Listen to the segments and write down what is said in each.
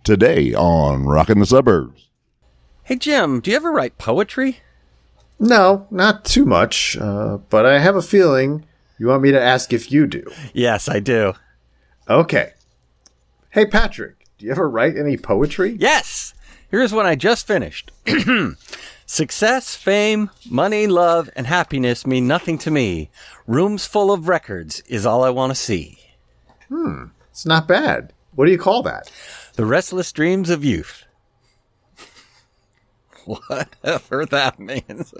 today on Rockin' the Suburbs. Hey, Jim, do you ever write poetry? No, not too much, but I have a feeling you want me to ask if you do. Yes, I do. Okay. Hey, Patrick, do you ever write any poetry? Yes! Here's one I just finished. Success, fame, money, love, and happiness mean nothing to me. Rooms full of records is all I want to see. It's not bad. What do you call that? The restless dreams of youth. Whatever that means.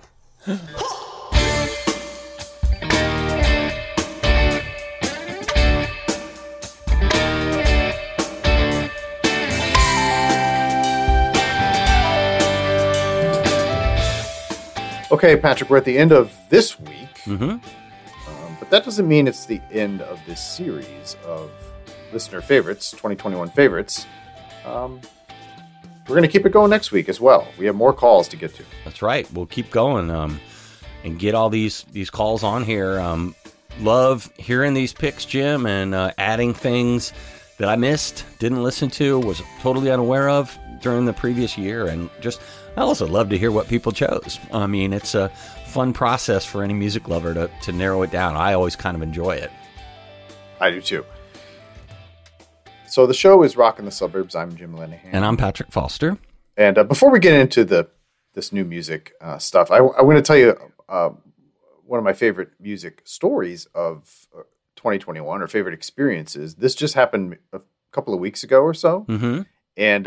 Okay, Patrick, we're at the end of this week. Mm-hmm. But that doesn't mean it's the end of this series of listener favorites, 2021 favorites. We're going to keep it going next week as well. We have more calls to get to. That's right. We'll keep going and get all these calls on here. Love hearing these picks, Jim, and adding things that I missed, didn't listen to, was totally unaware of during the previous year. And I also love to hear what people chose. I mean, it's a fun process for any music lover to narrow it down. I always kind of enjoy it. I do too. So the show is Rockin' the Suburbs. I'm Jim Lenahan. And I'm Patrick Foster. And before we get into this new music stuff, I want to tell you one of my favorite music stories of 2021 or favorite experiences. This just happened a couple of weeks ago or so. Mm-hmm. And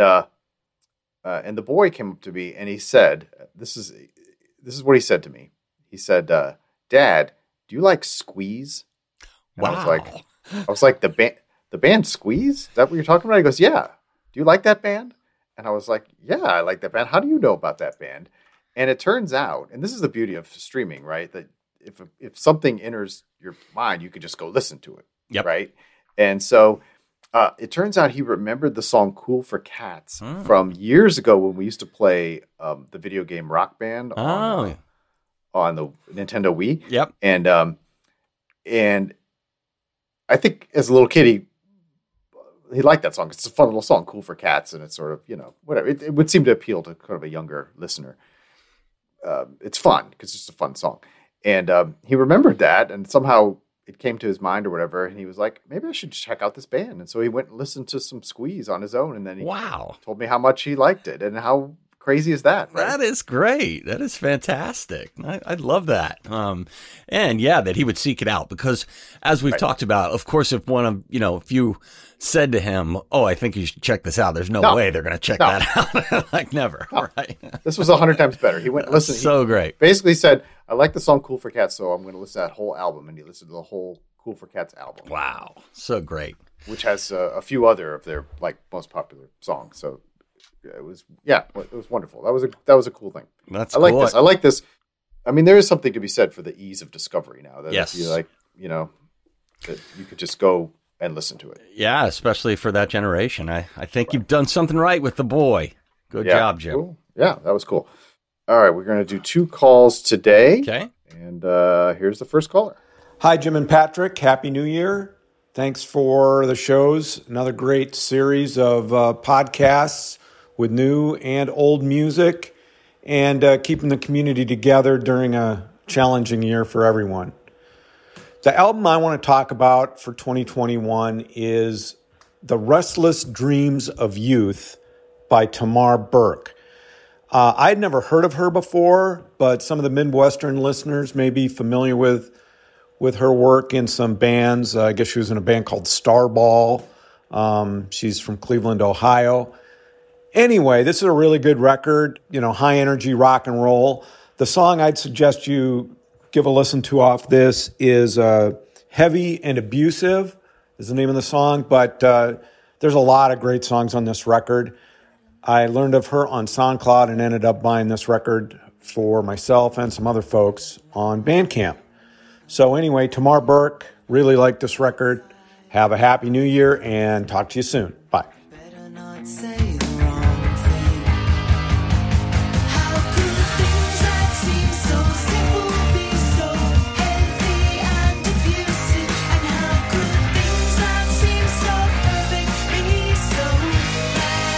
the boy came up to me and he said, this is what he said to me. He said, Dad, do you like Squeeze? And wow. I was like, the band Squeeze? Is that what you're talking about? He goes, yeah. Do you like that band? And I was like, yeah, I like that band. How do you know about that band? And it turns out, and this is the beauty of streaming, right? That if something enters your mind, you could just go listen to it. Yep. Right. And so it turns out he remembered the song Cool for Cats from years ago when we used to play the video game Rock Band on the Nintendo Wii. Yep. And I think as a little kid, he liked that song. It's a fun little song, Cool for Cats. And it's sort of, whatever. It would seem to appeal to kind of a younger listener. It's fun because it's just a fun song. And he remembered that, and somehow it came to his mind or whatever, and he was like, maybe I should check out this band. And so he went and listened to some Squeeze on his own, and then he told me how much he liked it. And how crazy is that? Right? That is great. That is fantastic. I love that. And yeah, that he would seek it out, because as we've talked about, of course, if if you said to him, oh, I think you should check this out, there's no way they're going to check that out. Like never. No. Right. This was 100 times better. He went and listened. So great. Basically said, I like the song Cool for Cats, so I'm going to listen to that whole album. And he listened to the whole Cool for Cats album. Wow. So great. Which has a few other of their most popular songs. So it was wonderful. That was a cool thing. That's I like this. I mean, there is something to be said for the ease of discovery now. That yes. If you that you could just go and listen to it. Yeah, especially for that generation. I think you've done something right with the boy. Good job, Jim. Cool. Yeah, that was cool. All right, we're going to do 2 calls today. Okay. And here's the first caller. Hi, Jim and Patrick. Happy New Year. Thanks for the shows. Another great series of podcasts with new and old music, and keeping the community together during a challenging year for everyone. The album I want to talk about for 2021 is The Restless Dreams of Youth by Tamar Burke. I'd never heard of her before, but some of the Midwestern listeners may be familiar with her work in some bands. I guess she was in a band called Starball. She's from Cleveland, Ohio. Anyway, this is a really good record, high energy rock and roll. The song I'd suggest you give a listen to off this is Heavy and Abusive is the name of the song, but there's a lot of great songs on this record. I learned of her on SoundCloud and ended up buying this record for myself and some other folks on Bandcamp. So anyway, Tamar Burke, really like this record. Have a happy new year and talk to you soon. Bye. Better not say the wrong thing. How could things that seem so simple be so heavy and abusive? And how could things that seem so perfect be so bad?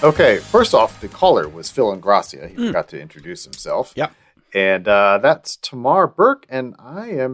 Okay, first off, the caller was Phil Ingrassia. He forgot to introduce himself. Yep. And that's Tamar Burke, and I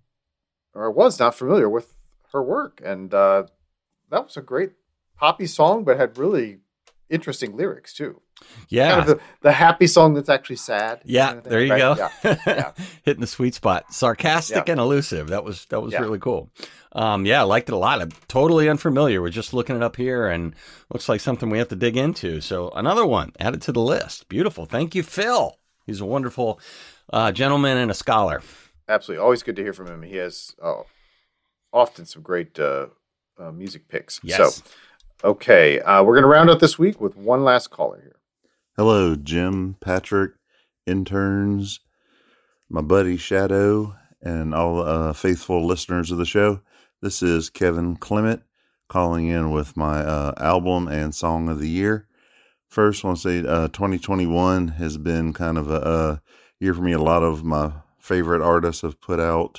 was not familiar with her work. And that was a great poppy song, but had really interesting lyrics, too. Yeah. Kind of the happy song that's actually sad. Yeah, kind of thing, there you right? go. Yeah. Hitting the sweet spot. Sarcastic and elusive. That was Yeah. really cool. Yeah, I liked it a lot. I'm totally unfamiliar. We're just looking it up here and looks like something we have to dig into. So another one added to the list. Beautiful. Thank you, Phil. He's a wonderful gentleman and a scholar. Absolutely. Always good to hear from him. He has often some great music picks. Yes. So, okay, we're going to round out this week with one last caller here. Hello, Jim, Patrick, interns, my buddy Shadow, and all faithful listeners of the show. This is Kevin Clement calling in with my album and song of the year. First, I want to say 2021 has been kind of a year for me. A lot of my favorite artists have put out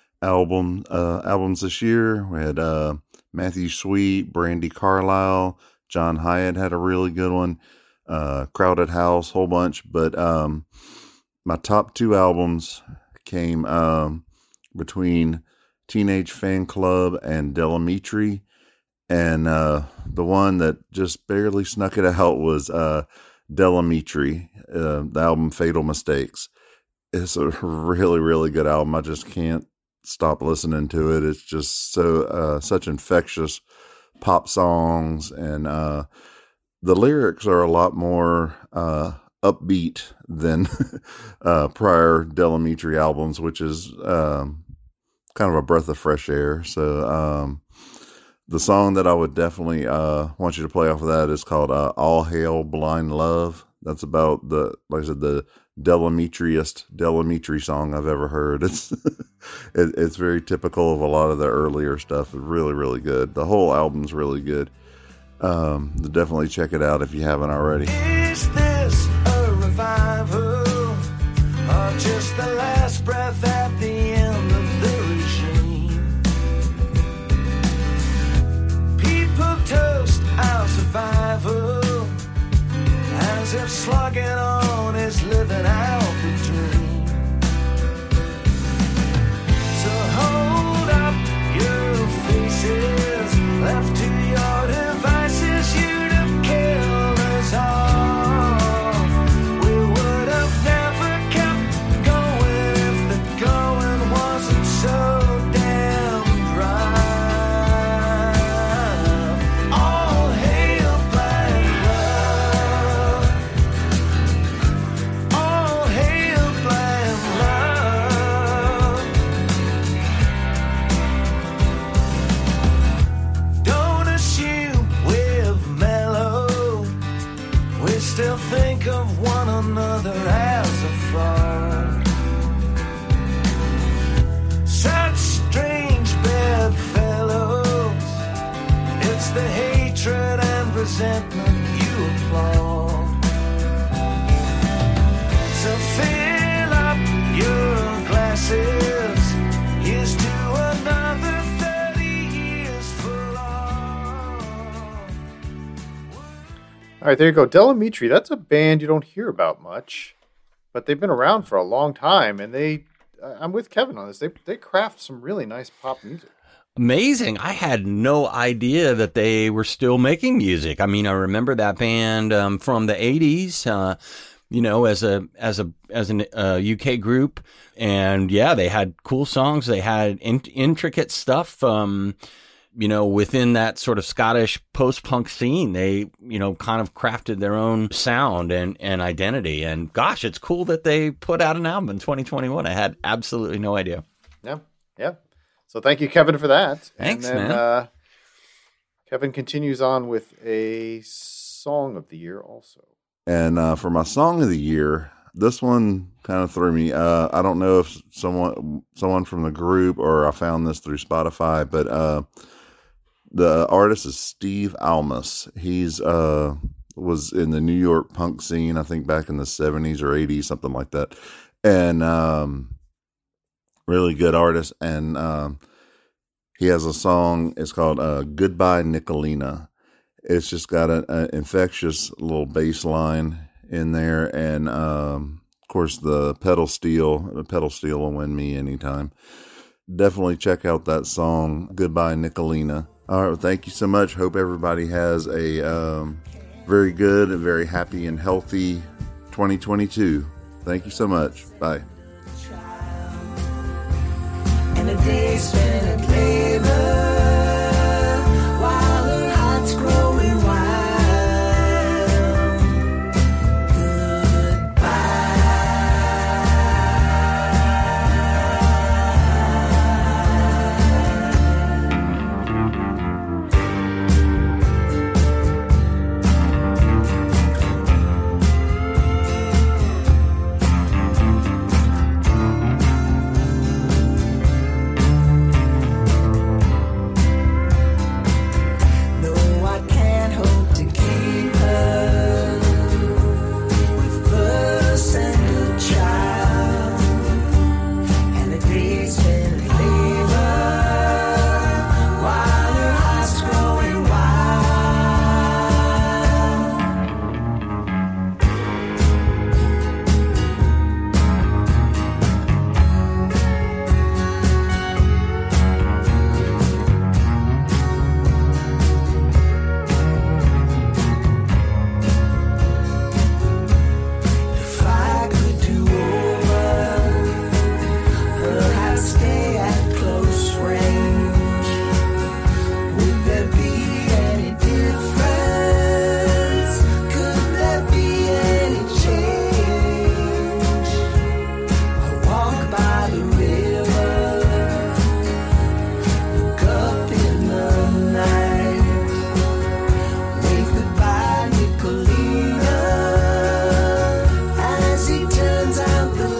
albums this year. We had Matthew Sweet, Brandy Carlisle, John Hyatt had a really good one. Crowded House, whole bunch, but my top two albums came between Teenage Fan Club and Delamitri, and the one that just barely snuck it out was Delamitri, the album Fatal Mistakes. It's a really, really good album. I just can't stop listening to it. It's just so such infectious pop songs, and the lyrics are a lot more upbeat than prior Delamitri albums, which is kind of a breath of fresh air. So the song that I would definitely want you to play off of that is called All Hail Blind Love. That's about like I said, the Delamitriest Delamitri song I've ever heard. It's it's very typical of a lot of the earlier stuff. It's really, really good. The whole album's really good. Definitely check it out if you haven't already. Is this a revival or just the last breath at the end of the regime? People toast our survival as if slugging on is living out the dream. So hold up your faces, left to your devices, you'd have killed us off. We would have never kept going if the going wasn't so damn dry. All hail blind love. All hail blind love. Don't assume we're mellow. We still think of one another as a fraud. Such strange bedfellows. It's the hatred and resentment you applaud. So fill up your glasses. Here's to another 30 years for all. All right, there you go. Delamitri, that's a band you don't hear about much, but they've been around for a long time, and I'm with Kevin on this. They craft some really nice pop music. Amazing. I had no idea that they were still making music. I mean, I remember that band from the 80s, as an UK group. And yeah, they had cool songs. They had intricate stuff, within that sort of Scottish post-punk scene. They, kind of crafted their own sound and identity. And gosh, it's cool that they put out an album in 2021. I had absolutely no idea. Yeah, yeah. So thank you, Kevin, for that. Thanks, and then, man. Kevin continues on with a song of the year also. And for my song of the year, this one kind of threw me. I don't know if someone from the group or I found this through Spotify, but the artist is Steve Almus. He's was in the New York punk scene, I think back in the 70s or 80s, something like that. And really good artist. And he has a song, it's called Goodbye Nicolina. It's just got an infectious little bass line in there. And, of course, the pedal steel will win me anytime. Definitely check out that song, Goodbye Nicolina. All right, thank you so much. Hope everybody has a very good and very happy and healthy 2022. Thank you so much. Bye. And a day spent at labor while her heart's growing wild. No, I can't hope to keep her with us and a child. And the days spent at labor while her heart's growing wild. If I could do over, I'd stay at close range. Would there be any difference? Could there be any change? I walk by the river, look up in the night, wave goodbye, Nicolina, as he turns out the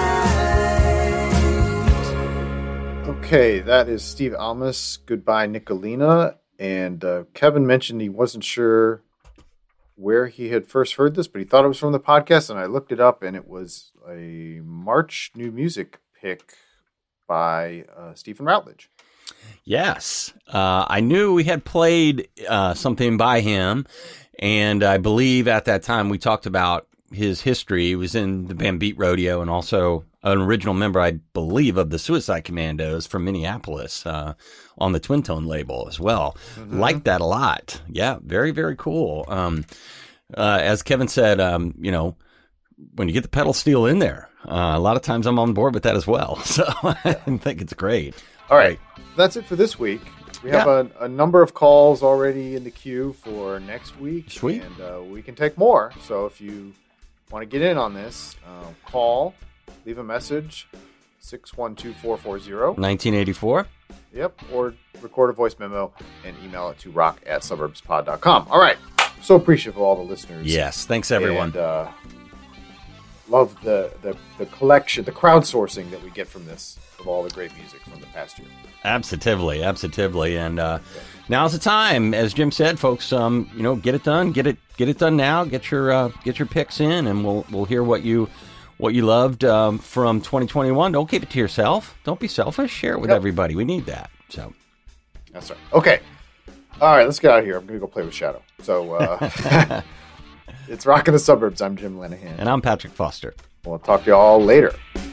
light. Okay, that is Steve Almus, Goodbye Nicolina. And Kevin mentioned he wasn't sure where he had first heard this, but he thought it was from the podcast. And I looked it up, and it was a March New Music pick by Stephen Routledge. Yes. I knew we had played something by him, and I believe at that time we talked about his history. He was in the band Beat Rodeo and also an original member, I believe, of the Suicide Commandos from Minneapolis on the Twin Tone label as well. Liked that a lot. Yeah, very, very cool. As Kevin said, when you get the pedal steel in there, a lot of times I'm on board with that as well. So I think it's great. All right, that's it for this week. We have a number of calls already in the queue for next week. Sweet. And we can take more. So if you want to get in on this, call, leave a message, 612-440. 1984. Yep, or record a voice memo and email it to rock@suburbspod.com. All right, so appreciative of all the listeners. Yes, thanks everyone. And love the collection, the crowdsourcing that we get from this, of all the great music from the past year. Absolutely. And now's the time, as Jim said, folks. Get it done. Get it done now. Get your picks in, and we'll hear what you loved from 2021. Don't keep it to yourself. Don't be selfish. Share it with everybody. We need that. So that's right. Okay. All right, let's get out of here. I'm gonna go play with Shadow. So it's Rock in the Suburbs. I'm Jim Lenahan, and I'm Patrick Foster. We'll talk to you all later.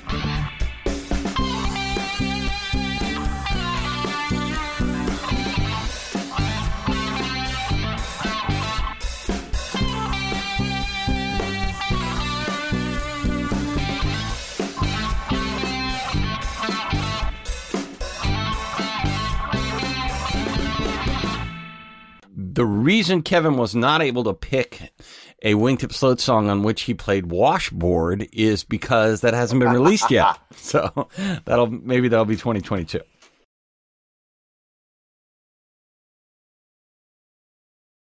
The reason Kevin was not able to pick a Wingtip Sloat song on which he played Washboard is because that hasn't been released yet. So that'll be 2022.